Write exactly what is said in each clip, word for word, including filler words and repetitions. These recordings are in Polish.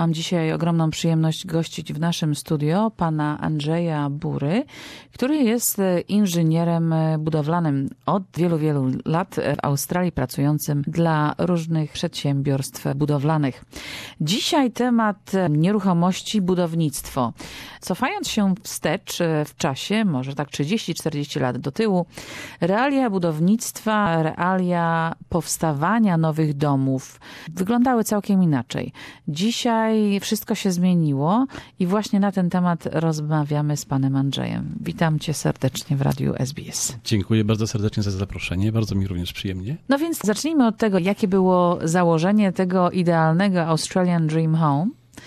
Mam dzisiaj ogromną przyjemność gościć w naszym studio pana Andrzeja Bury, który jest inżynierem budowlanym od wielu, wielu lat w Australii, pracującym dla różnych przedsiębiorstw budowlanych. Dzisiaj temat nieruchomości, budownictwo. Cofając się wstecz w czasie, może tak trzydzieści czterdzieści lat do tyłu, realia budownictwa, realia powstawania nowych domów wyglądały całkiem inaczej. Dzisiaj wszystko się zmieniło i właśnie na ten temat rozmawiamy z panem Andrzejem. Witam cię serdecznie w Radiu S B S. Dziękuję bardzo serdecznie za zaproszenie, bardzo mi również przyjemnie. No więc zacznijmy od tego, jakie było założenie tego idealnego Australian Dream Home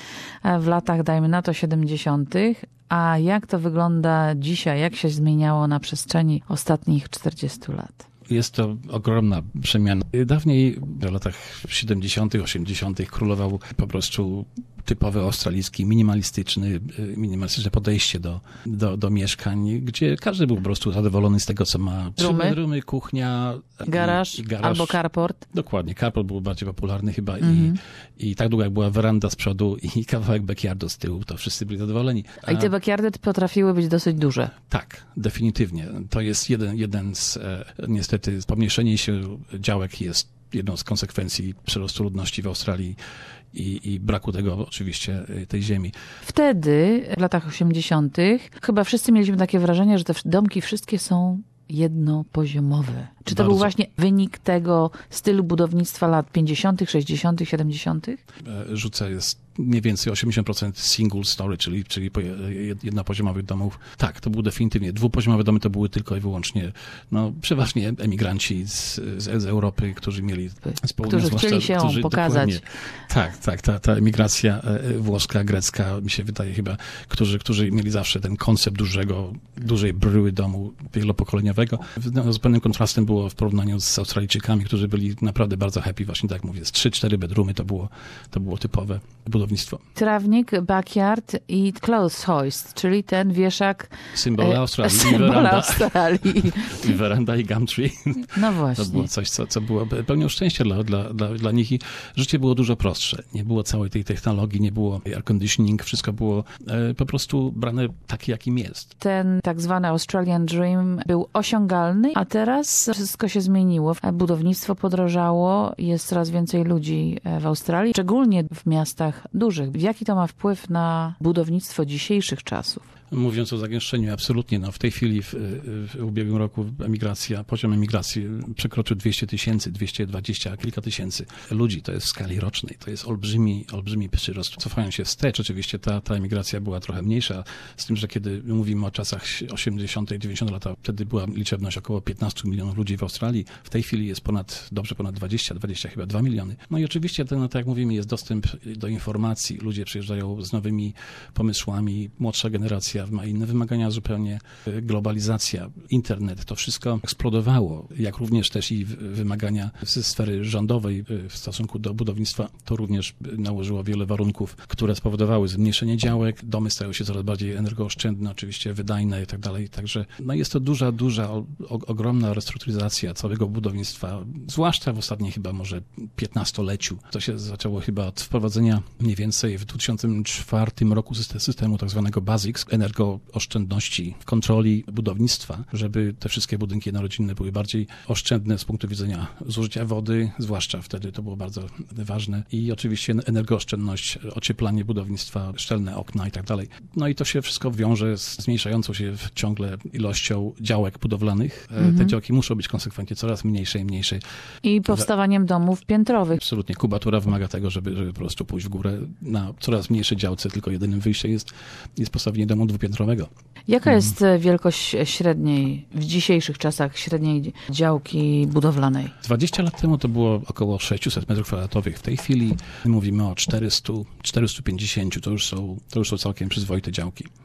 w latach, dajmy na to, siedemdziesiątych, a jak to wygląda dzisiaj, jak się zmieniało na przestrzeni ostatnich czterdziestu lat? Jest to ogromna przemiana. Dawniej w latach siedemdziesiątych, osiemdziesiątych królował po prostu typowy australijski, minimalistyczny, minimalistyczne podejście do, do, do mieszkań, gdzie każdy był po prostu zadowolony z tego, co ma. Trzy bedroomy, kuchnia, garaż, i, i garaż albo carport. Dokładnie, carport był bardziej popularny chyba Mhm. i, i tak długo jak była weranda z przodu i kawałek backyardu z tyłu, to wszyscy byli zadowoleni. A i te backyardy potrafiły być dosyć duże. Tak, definitywnie. To jest jeden, jeden z, e, niestety, pomniejszenie się działek jest jedną z konsekwencji przyrostu ludności w Australii i, i braku tego oczywiście tej ziemi. Wtedy, w latach osiemdziesiątych, chyba wszyscy mieliśmy takie wrażenie, że te domki wszystkie są jednopoziomowe. Czy to Bardzo. był właśnie wynik tego stylu budownictwa lat pięćdziesiątych, sześćdziesiątych, siedemdziesiątych? Rzucę jest mniej więcej osiemdziesiąt procent single story, czyli, czyli jednopoziomowych domów. Tak, to były definitywnie. Dwupoziomowe domy to były tylko i wyłącznie, no przeważnie emigranci z, z, z Europy, którzy mieli z południa, którzy chcieli się którzy, pokazać. Tak, tak, ta, ta emigracja włoska, grecka, mi się wydaje chyba, którzy, którzy mieli zawsze ten koncept dużego, dużej bryły domu wielopokoleniowego. No, zupełnym kontrastem było w porównaniu z Australijczykami, którzy byli naprawdę bardzo happy, właśnie tak jak mówię, z trzy cztery bedroomy to było, to było typowe budownictwo. Trawnik, backyard i clothes hoist, czyli ten wieszak... Symbol Australii. Symbol weranda, Australii. I weranda, i gumtree. No właśnie. To było coś, co, co było pełnią szczęścia dla, dla, dla, dla nich i życie było dużo prostsze. Nie było całej tej technologii, nie było air conditioning, wszystko było e, po prostu brane takie, jakim jest. Ten tak zwany Australian Dream był osiągalny, a teraz wszystko się zmieniło. Budownictwo podrożało, jest coraz więcej ludzi w Australii, szczególnie w miastach dużych. Jaki to ma wpływ na budownictwo dzisiejszych czasów? Mówiąc o zagęszczeniu, absolutnie. No, w tej chwili w, w ubiegłym roku emigracja, poziom emigracji przekroczył dwieście tysięcy, dwieście dwadzieścia, kilka tysięcy ludzi. To jest w skali rocznej. To jest olbrzymi, olbrzymi przyrost. Cofając się wstecz, oczywiście ta, ta emigracja była trochę mniejsza, z tym, że kiedy mówimy o czasach osiemdziesiątych, dziewięćdziesiątych lat, wtedy była liczebność około piętnaście milionów ludzi w Australii. W tej chwili jest ponad, dobrze ponad dwadzieścia, dwadzieścia chyba dwa miliony. No i oczywiście, ten, no, tak jak mówimy, jest dostęp do informacji. Ludzie przyjeżdżają z nowymi pomysłami. Młodsza generacja ma inne wymagania zupełnie, globalizacja, internet, to wszystko eksplodowało, jak również też i wymagania ze sfery rządowej w stosunku do budownictwa, to również nałożyło wiele warunków, które spowodowały zmniejszenie działek, domy stają się coraz bardziej energooszczędne, oczywiście wydajne i tak dalej, także no jest to duża, duża, o, ogromna restrukturyzacja całego budownictwa, zwłaszcza w ostatnim chyba może piętnastoleciu. To się zaczęło chyba od wprowadzenia mniej więcej w dwa tysiące czwartym roku systemu tak zwanego BASICS, energooszczędności w kontroli budownictwa, żeby te wszystkie budynki jednorodzinne były bardziej oszczędne z punktu widzenia zużycia wody, zwłaszcza wtedy to było bardzo ważne i oczywiście energooszczędność, ocieplanie budownictwa, szczelne okna i tak dalej. No i to się wszystko wiąże z zmniejszającą się ciągle ilością działek budowlanych. Mhm. Te działki muszą być konsekwentnie coraz mniejsze i mniejsze. I powstawaniem domów piętrowych. Absolutnie. Kubatura wymaga tego, żeby, żeby po prostu pójść w górę na coraz mniejszej działce, tylko jedynym wyjściem jest, jest postawienie domu dwupiętrowego. Jaka jest wielkość średniej, w dzisiejszych czasach, średniej działki budowlanej? dwadzieścia lat temu to było około sześćset metrów kwadratowych. W tej chwili mówimy o czterystu, czterystu pięćdziesięciu. To już są, to już są całkiem przyzwoite działki.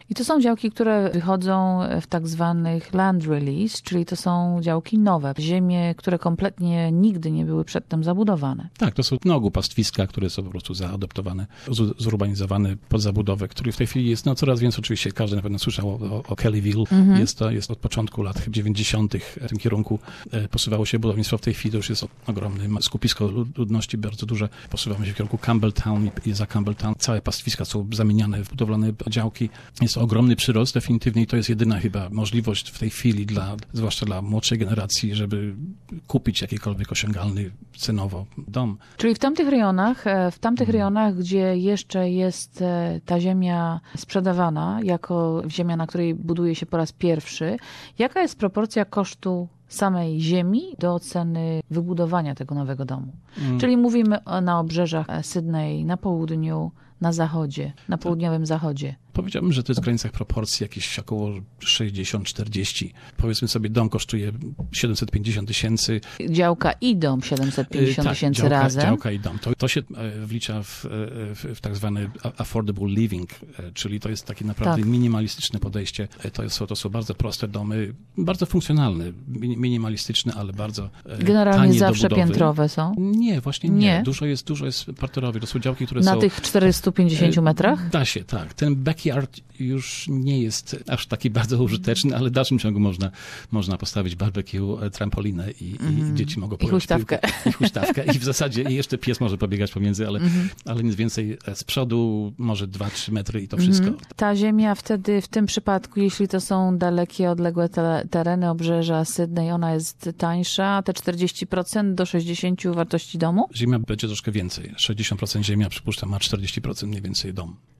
I to są działki, które wychodzą w tak zwanych land release, czyli to są działki nowe, ziemie, które kompletnie nigdy nie były przedtem zabudowane. Tak, to są na ogół pastwiska, które są po prostu zaadoptowane, z- zurbanizowane pod zabudowę, który w tej chwili jest no, coraz więcej. Oczywiście każdy na pewno słyszał o, o Kellyville. Mhm. Jest to jest od początku lat dziewięćdziesiątych w tym kierunku e, posuwało się budownictwo. W tej chwili to już jest ogromne skupisko ludności, bardzo duże. Posuwamy się w kierunku Campbelltown i, i za Campbelltown. Całe pastwiska są zamieniane w budowlane działki. Jest to ogromny przyrost definitywnie i to jest jedyna chyba możliwość w tej chwili, dla, zwłaszcza dla młodszej generacji, żeby kupić jakikolwiek osiągalny cenowo dom. Czyli w tamtych rejonach, w tamtych hmm. rejonach, gdzie jeszcze jest ta ziemia sprzedawana jako ziemia, na której buduje się po raz pierwszy, jaka jest proporcja kosztu samej ziemi do ceny wybudowania tego nowego domu? Hmm. Czyli mówimy na obrzeżach Sydney, na południu, na zachodzie, na południowym zachodzie. Powiedziałbym, że to jest w granicach proporcji jakieś około sześćdziesiąt czterdzieści. Powiedzmy sobie, dom kosztuje siedemset pięćdziesiąt tysięcy. Działka i dom siedemset pięćdziesiąt tak, tysięcy działka, razem. Działka i dom. To, to się wlicza w, w, w tak zwany affordable living, czyli to jest takie naprawdę tak. minimalistyczne podejście. To, jest, to są bardzo proste domy, bardzo funkcjonalne, minimalistyczne, ale bardzo generalnie tanie zawsze do budowy. piętrowe są? Nie, właśnie nie. nie. Dużo jest, dużo jest parterowych. To są działki, które Na są... Na tych czterystu pięćdziesięciu metrach? Da się, tak. Ten backyard już nie jest aż taki bardzo użyteczny, ale w dalszym ciągu można, można postawić barbecue, trampolinę i, mm. i dzieci mogą pograć I huśtawkę. I huśtawkę. I w zasadzie i jeszcze pies może pobiegać pomiędzy, ale, mm. ale nic więcej z przodu, może dwa trzy metry i to wszystko. Mm. Ta ziemia wtedy, w tym przypadku, jeśli to są dalekie, odległe te, tereny, obrzeża Sydney, ona jest tańsza, te czterdzieści procent do sześćdziesięciu procent wartości domu? Ziemia będzie troszkę więcej. sześćdziesiąt procent ziemia, przypuszczam, ma czterdzieści procent mniej więcej dom.